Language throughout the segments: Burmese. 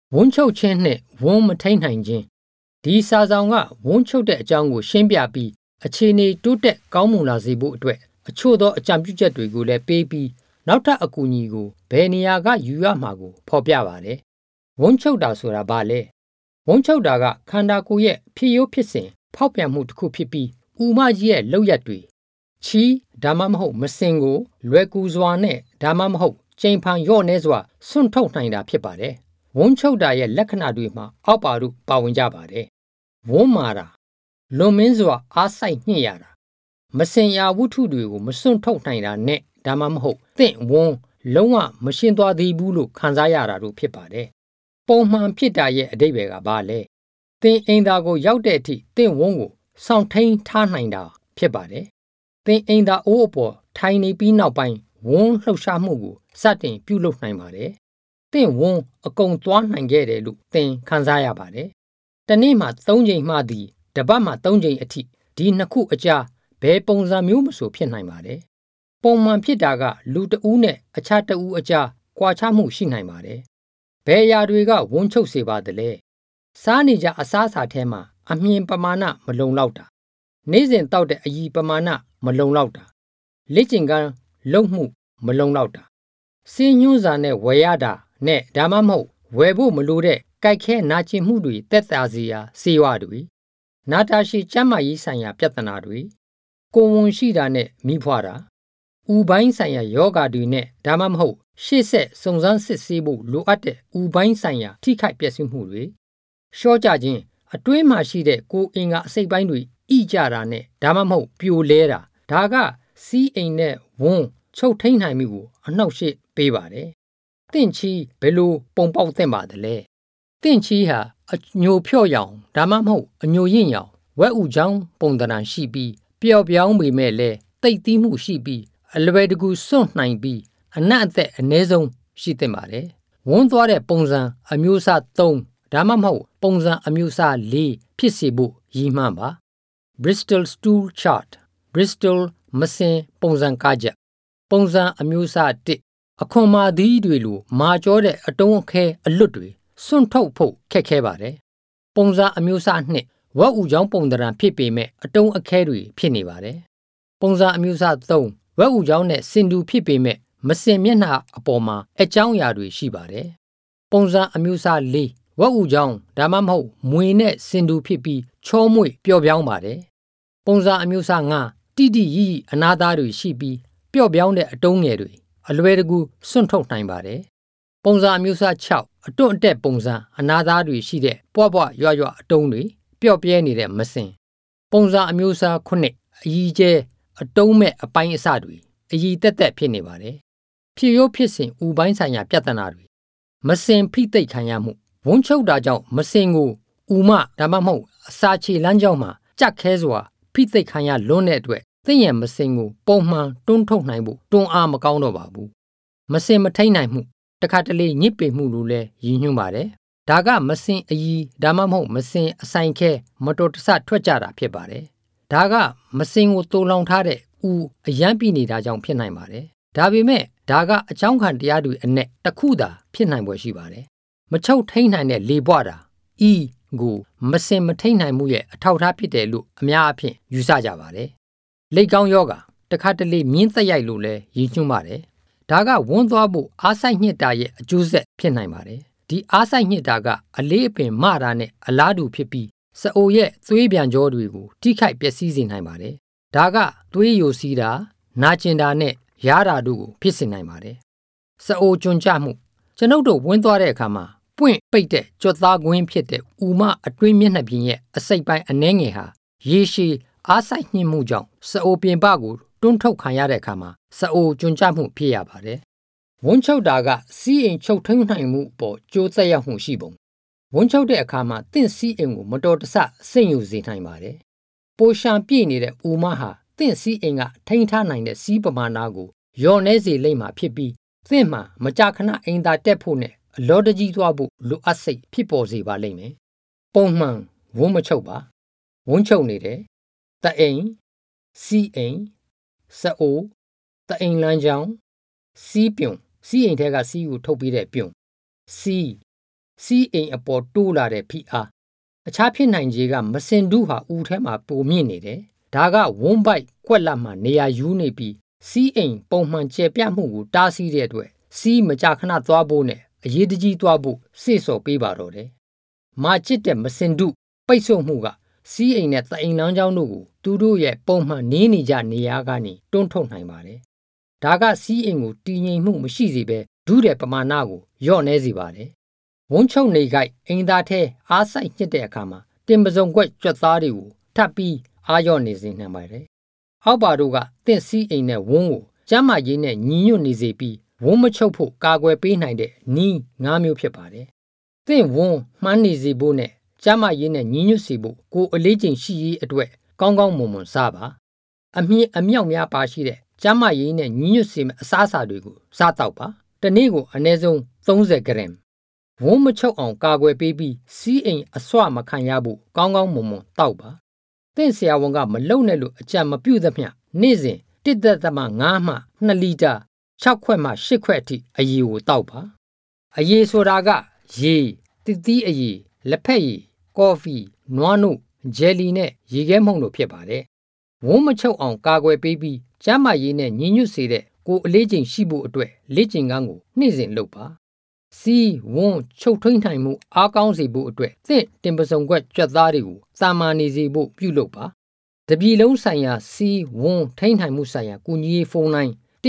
ဝန်းချုပ်ခြင်းနှင့်ဝန်းမထိန်နိုင်ခြင်းဒီစာဆောင်ကဝန်းချုပ်တဲ့အကြောင်းကိုရှင်းပြပြီးအခြေအနေတိုးတက်ကောင်းမွန်လာစေဖို့အတွက်အချို့သောအကြံပြုချက်တွေကိုလည်းပေးပြီးနောက်ထပ်အကူအညီကိုဘယ်နေရာကယူရမှာကိုဖော်ပြပါတယ်။ဝန်းချုပ်တာဆိုတာဘာလဲ။ဝန်းချုပ်တာကခန္ဓာကိုယ်ရဲ့ဖြစ်ရိုးဖြစ်စဉ်ဖောက်ပြန်မှုတစ်ခုဖြစ်ပြီးဥမကြီးရဲ့လောက်ရက်တွေချီဒါမှမဟုတ်မစင်ကိုလွယ်ကူစွာနဲ့ဒါမှမဟုတ်ချိန်ဖန်ရော့နေစွာစွန့်ထုတ်နိုင်တာဖြစ်ပါတယ်။ဝန်းချုပ်တာရဲ့လက္ခဏာတွေမှာအောက်ပါတို့ပါဝင်ကြပါတယ်။ဝန်းမာတာလွန်မင်းစွာအားစိုက်ညှိရတာမစင်ရာဝတ္ထုတွေကိုမစွန့်ထုတ်နိုင်တာနဲ့ဒါမှမဟုတ်သင့်ဝန်းလုံးဝမရှင်းသွားသေးဘူးလို့ခံစားရတာတို့ဖြစ်ပါတယ်။ပုံမှန်ဖြစ်တာရဲ့အဓိပ္ပာယ်ကဘာလဲ။သင်အိမ်သာကိုရောက်တဲ့အထိသင့်ဝန်းကိုစောင့်ထိန်ထားနိုင်တာဖြစ်ပါတယ်။သင်အိမ်သာအိုးအပေါ်ထိုင်နေပြီးနောက်ပိုင်းဝန်းလှုပ်ရှားမှုကိုစတင်ပြုလုပ်နိုင်ပါတယ်။သင်ဝန်းအကုန်သွားနိုင်ခဲ့တယ်လို့သင်ခံစားရပါတယ်။တနေ့မှာ3ချိန်မှသည်တပတ်မှာ3ချိန်အထိဒီနှစ်ခုအကြားဘယ်ပုံစံမျိုးမဆိုဖြစ်နိုင်ပါတယ်။ပုံမှန်ဖြစ်တာကလူတဦးနဲ့အခြားတဦးအကြားကွာခြားမှုရှိနိုင်ပါတယ်။ဘယ်အရာတွေကဝန်းချုပ်စေပါသလဲ။စားနေကြအစားအစာထဲမှာအမြင်ပမာဏမလုံလောက်တာ။နေ့စဉ်တောက်တဲ့အရည်ပမာဏမလုံလောက်တာ။လက်ကျင်ကန်းလုံမှုမလုံလောက်တာ။စင်းညွှန်းစာနဲ့ဝယ်ရတာနဲ့ဒါမှမဟုတ်ဝယ်ဖို့မလိုတဲ့ကြိုက်ခဲနာကျင်မှုတွေတက်တာစီရာစေဝါတွေနာတာရှည်ကျန်းမာရေးဆိုင်ရာပြဿနာတွေကိုယ်ဝန်ရှိတာနဲ့မိဖွာတာဥပိုင်းဆိုင်ရာယောဂါတွေနဲ့ဒါမှမဟုတ်ရှေ့ဆက်စုံစမ်းစစ်ဆေးဖို့လိုအပ်တဲ့ဥပိုင်းဆိုင်ရာထိခိုက်ပျက်စီးမှုတွေရှော့ကြခြင်းအတွင်းမှာရှိတဲ့ကိုယ်အင်္ဂါအစိတ်ပိုင်းတွေဣကြတာနဲ့ဒါမှမဟုတ်ပြိုလဲတာဒါကစီးအိမ်နဲ့ဝန်းချုပ်ထိန်နိုင်မှုကိုအနှောက်အယှက်ပေးပါတယ်။တင့်ချီဘယ်လိုပုံပေါက်သင့်ပါသလဲ။တင့်ချီဟာအညိုဖြော့ရောင်ဒါမှမဟုတ်အညိုရင့်ရောင်ဝက်ဥချောင်းပုံသဏ္ဍာန်ရှိပြီးပျော့ပြောင်းပေမဲ့လည်းတိတ်သီးမှုရှိပြီးအလွယ်တကူစွန့်နိုင်ပြီးအနက်အသက်အနည်းဆုံးရှိသင့်ပါတယ်။ဝန်းသွားတဲ့ပုံစံအမျိုးအစား3ဒါမှမဟုတ်ပုံစံအမျိုးအစား4ဖြစ်စေဖို့ရည်မှန်းပါ Bristol Stool Chart Bristol မစင်ပုံစံကားချက်ပုံစံအမျိုးအစား1အခွန်မာသီးတွေလိုမာကျောတဲ့အတုံးအခဲအလွတ်တွေစွန့်ထုတ်ဖို့ခက်ခဲပါတယ်ပုံစံအမျိုးအစား2ဝက်ဥချောင်းပုံသဏ္ဍာန်ဖြစ်ပေမဲ့အတုံးအခဲတွေဖြစ်နေပါတယ်ပုံစံအမျိုးအစား3ဝက်ဥချောင်းနဲ့စင်တူဖြစ်ပေမဲ့မစင်မျက်နှာအပေါ်မှာအကြောင်းအရာတွေရှိပါတယ်ပုံစံအမျိုးအစား4ဝက်ဥချောင်းဒါမှမဟုတ်မွေနဲ့စင်တူဖြစ်ပြီးချောမွေ့ပျော့ပြောင်းပါတယ်ပုံစံအမျိုးအစား5တိတိရီရီအနာသားတွေရှိပြီးပျော့ပြောင်းတဲ့အတုံးငယ်တွေအလွယ်တကူစွန့်ထုတ်နိုင်ပါတယ်ပုံစံအမျိုးအစား6အတွန့်အတက်ပုံစံအနာသားတွေရှိတဲ့ပွားပွားရွရွအတုံးတွေပျော့ပြဲနေတဲ့မစင်ပုံစံအမျိုးအစား9အကြီးကျဲအတုံးမဲ့အပိုင်းအစတွေအကြီးတက်တက်ဖြစ်နေပါတယ်ဖြစ်ရိုးဖြစ်စဉ်ဥပိုင်းဆိုင်ရာပြဿနာတွေမစင်ဖိသိက်ခံရမှုဝန်းချုပ်တာကြောင့်မစင်ကိုဥမဒါမှမဟုတ်အစာချေလမ်းကြောင်းမှာကြက်ခဲစွာဖိသိက်ခံရလွန်းတဲ့အတွက်သင်ရဲ့မစင်ကိုပုံမှန်တွန်းထုတ်နိုင်ဖို့တွန်းအားမကောင်းတော့ပါဘူးမစင်မထိန်နိုင်မှုတခါတလေညစ်ပေမှုလို့လည်းရည်ညွှန်းပါတယ်ဒါကမစင်အကြီးဒါမှမဟုတ်မစင်အဆိုင်ခဲမတော်တဆထွက်ကြတာဖြစ်ပါတယ်ဒါကမစင်ကိုတိုးလောင်ထားတဲ့ဥအရန်ပြနေတာကြောင့်ဖြစ်နိုင်ပါတယ်ဒါပေမဲ့ဒါကအကြောင်းခံတရားတွေအနဲ့တစ်ခုသာဖြစ်နိုင်ပွဲရှိပါတယ်မချုပ်ထိန်နိုင်တဲ့လေပွားတာဤကိုမစင်မထိန်နိုင်မှုရဲ့အထောက်အထားဖြစ်တယ်လို့အများအပြားယူဆကြပါတယ်လိတ်ကောင်းယောဂတခါတလေမြင်းသက်ရိုက်လို့လည်းရည်ညွှန်းပါတယ်ဒါကဝန်းသွားဖို့အားစိုက်ညှစ်တာရဲ့အကျိုးဆက်ဖြစ်နိုင်ပါတယ်ဒီအားစိုက်ညှစ်တာကအလေးအပင်မတာနဲ့အလားတူဖြစ်ပြီးစအိုရဲ့သွေးပြန်ကြောတွေကိုထိခိုက်ပျက်စီးစေနိုင်ပါတယ်ဒါကသွေးယိုစီးတာနာကျင်တာနဲ့ရတာတို့ကိုဖြစ်စေနိုင်ပါတယ်စအိုကျွံကြမှုကျွန်ုပ်တို့ဝန်းသွားတဲ့အခါမှာပွင့်ပိတ်တဲ့ကြွက်သားကွင်းဖြစ်တဲ့ဥမအတွင်းမျက်နှာပြင်ရဲ့အစိပ်ပိုင်းအနှဲငယ်ဟာရေရှည်အားစိုက်ညှစ်မှုကြောင့်စအိုပြင်ပကိုတွန်းထုတ်ခံရတဲ့အခါမှာစအိုကျွံကြမှုဖြစ်ရပါတယ်ဝန်းချုပ်တာကစီးအိမ်ချုပ်ထိန်နိုင်မှုပေါ်ကျိုးသက်ရောက်မှုရှိပုံဝန်းချုပ်တဲ့အခါမှာတင့်စီးအိမ်ကိုမတော်တဆစိတ်ယူစေနိုင်ပါတယ်ပိုရှံပြည့်နေတဲ့ဥမဟာတင့်စီးအိမ်ကထိန်ထားနိုင်တဲ့စီးပမာဏကိုယောနေစေလိမ့်မှာဖြစ်ပြီးသင့်မှာမကြာခဏအိမ်သာတက်ဖို့နဲ့အလောတကြီးသွားဖို့လိုအပ်စိတ်ဖြစ်ပေါ်စေပါလိမ့်မယ်ပုံမှန်ဝန်းမချုပ်ပါဝန်းချုပ်နေတယ်တအိမ်စီးအိမ်စအိုတအိမ်လမ်းကြောင်းစီးပြုံစီးအိမ်ထဲကစီးကိုထုတ်ပြီးတဲ့ပြုံစီးစီးအိမ်အပေါ်တိုးလာတဲ့ဖိအားအခြားဖြစ်နိုင်ခြေကမစင်ဒုဟာဦးထဲမှာပုံမြင့်နေတယ်ဒါကဝန်းပိုက်ကွက်လက်မှနေရာယူနေပြီးစီးအိမ်ပုံမှန်ကျယ်ပြန့်မှုကိုတားဆီးတဲ့အတွက်စီးမကြခဏသွားဖို့နဲ့အရေးတကြီးသွားဖို့စေ့ဆော်ပေးပါတော့တယ်မာချစ်တဲ့မစင်ဒုပိတ်ဆို့မှုကစီးအိမ်နဲ့သအိမ်လမ်းကြောင်းတို့ကိုသူတို့ရဲ့ပုံမှန်နေနေကြနေရာကနေတွန်းထုတ်နိုင်ပါတယ်ဒါကစီးအိမ်ကိုတည်ငြိမ်မှုမရှိစေဘဲဒုတဲ့ပမာဏကိုလျော့နေစေပါတယ်ဝန်းချုံနေကြိုက်အိမ်သားထဲအားဆိုင်ညှစ်တဲ့အခါမှာတင်ပစုံကွက်ကြွက်သားတွေကိုထပ်ပြီးအားလျော့နေစေနိုင်ပါတယ်အောက်ပါတို့ကတင့်စီးအိမ်နဲ့ဝန်းကိုကျမ်းမာရေးနဲ့ညီညွတ်နေစေပြီးဝန်းမချုပ်ဖို့ကာကွယ်ပေးနိုင်တဲ့နီး၅မျိုးဖြစ်ပါတယ်တင့်ဝန်းမှန်းနေစေဖို့နဲ့ကျမ်းမာရေးနဲ့ညီညွတ်စေဖို့ကိုအလေးချိန်ရှိရေးအတွက်ကောင်းကောင်းမွန်မွန်စားပါအမြင့်အမြောက်များပါရှိတဲ့ကျန်းမာရေးနဲ့ညီညွတ်စေမယ့်အစားအစာတွေကိုစားတော့ပါတစ်နေ့ကိုအနည်းဆုံး30 ဂရမ်ဝန်းမချုပ်အောင်ကာကွယ်ပေးပြီးစီးအိမ်အဆွမခံရဖို့ကောင်းကောင်းမွန်မွန်တောက်ပါတင့်ဆရာဝန်ကမလုံနဲ့လို့အကြံမပြုသမျှနေ့စဉ်1.5မှ2လီတာ6ခွက်မှ8ခွက်အထိအရည်ကိုတောက်ပါအရည်ဆိုတာကရေတစ်သီးအရည်လက်ဖက်ရည်ကော်ဖီနွားနို့ဂျယ်လီနဲ့ရေခဲမှုန့်တို့ဖြစ်ပါတယ်ဝန်းမချုပ်အောင်ကာကွယ်ပေးပြီးကျန်းမာရေးနဲ့ညီညွတ်စေတဲ့ကိုအလေးချိန်ရှိဖို့အတွက်လေ့ကျင့်ခန်းကိုနေ့စဉ်လုပ်ပါစီးဝန်းချုပ်ထွင်းနိုင်မှုအားကောင်းစေဖို့အတွက်သင့်တင်ပစုံကွက်ကြွက်သားတွေကိုသာမာနေစေဖို့ပြုလုပ်ပါတပြည်လုံးဆိုင်ရာစီးဝန်းထိန်းနိုင်မှုဆိုင်ရာကူညီရေးဖုန်းလိုင်း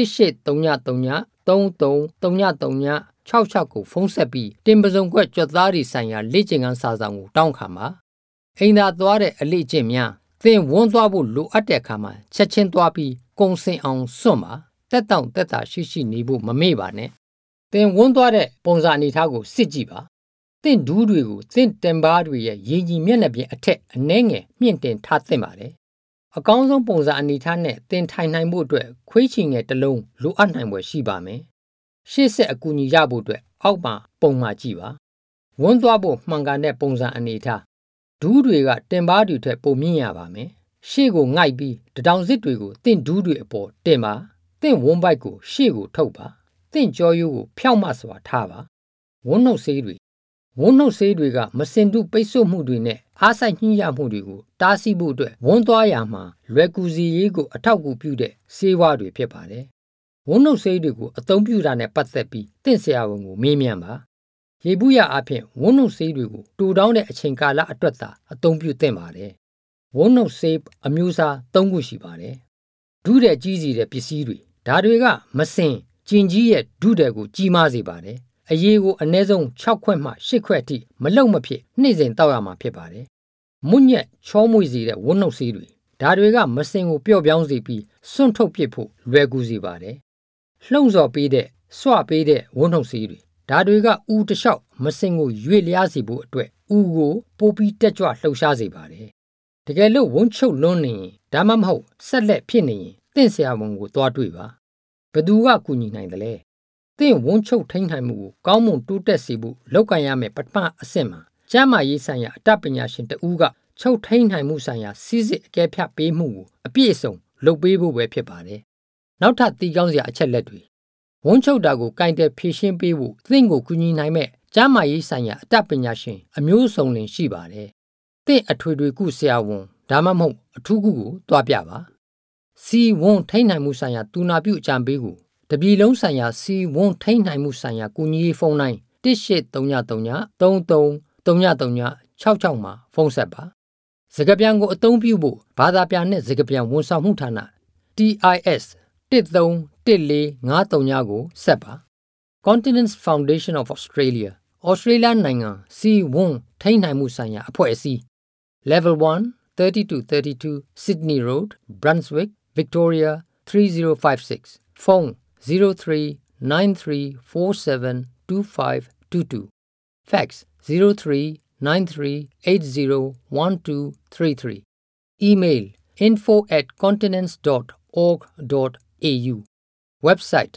1833333366ကိုဖုန်းဆက်ပြီးတင်ပစုံကွက်ကြွက်သားတွေဆိုင်ရာလေ့ကျင့်ခန်းစာဆောင်ကိုတောင်းခံပါအိမ်သာသွားတဲ့အလေ့ကျင့်များသင်ဝန်းသွားဖို့လိုအပ်တဲ့အခါမှာချက်ချင်းသွားပြီးကုံစင်အောင်စွန့်ပါတက်တောင့်တက်တာရှိနေဖို့မမေ့ပါနဲ့သင်ဝန်းသွားတဲ့ပုံစံအနေထားကိုစစ်ကြည့်ပါသင်ဒူးတွေကိုသင်တင်ပါတွေရဲ့ရည်ကြီးမျက်နှာပြင်အထက်အနှဲငယ်မြင့်တင်ထားသင့်ပါတယ်အကောင်းဆုံးပုံစံအနေထားနဲ့သင်ထိုင်နိုင်ဖို့အတွက်ခွေးချီငယ်တစ်လုံးလိုအပ်နိုင်ွယ်ရှိပါမယ်ရှေ့ဆက်အကူအညီရဖို့အတွက်အောက်မှာပုံမှာကြည့်ပါဝန်းသွားဖို့မှန်ကန်တဲ့ပုံစံအနေထားဒူးတွေကတင်ပါတွေထက်ပုံမြင့်ရပါမယ်ရှေ့ကိုငိုက်ပြီးတတောင်စစ်တွေကိုတင့်ဒူးတွေအပေါ်တင်ပါတင့်ဝန်းပိုက်ကိုရှေ့ကိုထုတ်ပါတင့်ကြောရိုးကိုဖြောက်မစွာထားပါဝန်းနှုတ်ဆေးတွေကမစင်တုပိတ်ဆို့မှုတွေနဲ့အားဆိုင်ညှိရမှုတွေကိုတားဆီးဖို့အတွက်ဝန်းသွားရမှာလွယ်ကူစီရေးကိုအထောက်အကူပြုတဲ့ဆေးဝါးတွေဖြစ်ပါတယ်ဝန်းနှုတ်ဆေးတွေကိုအသုံးပြုတာနဲ့ပတ်သက်ပြီးတင့်ဆရာဝန်ကိုမေးမြန်းပါရေဘူးရအဖြစ်ဝန်းနှုတ်ဆေးတွေကိုတူတောင်းတဲ့အချိန်ကာလအတွက်သာအသုံးပြုသင့်ပါတယ်ဝန်းနှုတ်ဆေးအမျိုးအစား၃ခုရှိပါတယ်ဒုတဲ့ကြီးစီတဲ့ပစ္စည်းတွေဒါတွေကမစင်ကျင်ကြီးရဲ့ဒုတဲ့ကိုကြီးမားစေပါတယ်အရေးကိုအနည်းဆုံး6ခွက်မှ8ခွက်အထိမလုံမဖြစ်နေ့စဉ်တောက်ရမှာဖြစ်ပါတယ်မွညက်ချောမွေ့စေတဲ့ဝန်းနှုတ်ဆေးတွေဒါတွေကမစင်ကိုပျော့ပြောင်းစေပြီးစွန့်ထုတ်ပစ်ဖို့လွယ်ကူစေပါတယ်လှုံ့ဆော်ပေးတဲ့စွပေးတဲ့ဝန်းနှုတ်ဆေးတွေဒါတွေကဥတလျှောက်မစင်ကိုရွေ့လျားစေဖို့အတွက်ဥကိုပိုပြီးတက်ကြွလှုပ်ရှားစေပါတယ်တကယ်လို့ဝန်းချုပ်လွန်းနေရင်ဒါမှမဟုတ်ဆက်လက်ဖြစ်နေရင်တင့်ဆရာဝန်ကိုသွားတွေ့ပါဘသူကကူညီနိုင်တယ်လဲတင့်ဝန်းချုပ်ထိန်းနိုင်မှုကိုကောင်းမွန်တိုးတက်စေဖို့လောက်ကန်ရမယ်ပထမအဆင့်မှာကျန်းမာရေးဆိုင်ရာအတတ်ပညာရှင်တဦးကချုပ်ထိန်းနိုင်မှုဆိုင်ရာစီးစစ်အကဲဖြတ်ပေးမှုကိုအပြည့်အစုံလုပ်ပေးဖို့ပဲဖြစ်ပါတယ်နောက်ထပ်တီးကောင်းစရာအချက်လက်တွေဝန်းချုပ်တာကိုကင်တယ်ဖြည့်ရှင်းပေးဖို့သင်ကိုကူညီနိုင်မဲ့ကျန်းမာရေးဆိုင်ရာအတတ်ပညာရှင်အမျိုးစုံလင်ရှိပါတယ်သင်အထွေထွေကုဆရာဝန်ဒါမှမဟုတ်အထူးကုကိုတွားပြပါစီဝန်းထိန်းနိုင်မှုဆိုင်ရာတူနာပြုအကြံပေးကိုတပြည်လုံးဆိုင်ရာစီဝန်းထိန်းနိုင်မှုဆိုင်ရာကူညီရေးဖုန်းလိုင်း1833333366မှာဖုန်းဆက်ပါစကားပြန်ကိုအသုံးပြုဖို့ဘာသာပြန်နဲ့စကားပြန်ဝန်ဆောင်မှုဌာန TIS 131453ကိုဆက်ပါ Continence Foundation of Australia Australia နိုင်ငံစီဝန်းထိန်းနိုင်မှုဆိုင်ရာအဖွဲ့အစည်း Level 1 3232 Sydney Road Brunswick Victoria 3056 Phone 0393472522 Fax 0393801233 Email info@continence.org.au Website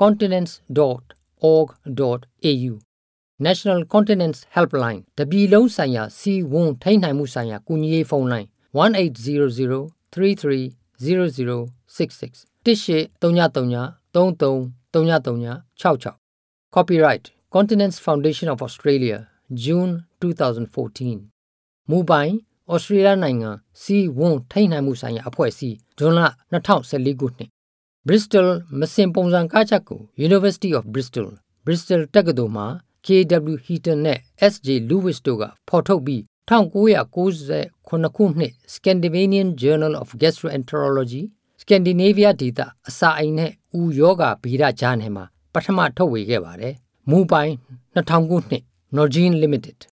continence.org.au National Continence Helpline တပြည်လုံးဆိုင်ရာစီဝန်းထိန်းနိုင်မှုဆိုင်ရာကူညီရေးဖုန်းလိုင်း1800330066 1833333366 Copyright Continence Foundation of Australia June 2014 မူပိုင်ဩစတြေးလျနိုင်ငံစီဝွန်ထိန်းနိုင်မှုဆိုင်ရာအဖွဲ့အစည်းဇွန်လ2014ခုနှစ် Bristol မစင်ပုံစံကားချက်ကို University of Bristol တက္ကသိုလ်မှာ KW Heaton နဲ့ SJ Lewis တို့ကဖော်ထုတ်ပြီး1998ခုနှစ် Scandinavian Journal of Gastroenterology Scandinavia ဒေသအစာအိမ်နဲ့ဦးယောဂဗေဒဂျာနယ်မှာပထမထုတ်ဝေခဲ့ပါတယ်။မူပိုင်2000ခုနှစ် Norgine Limited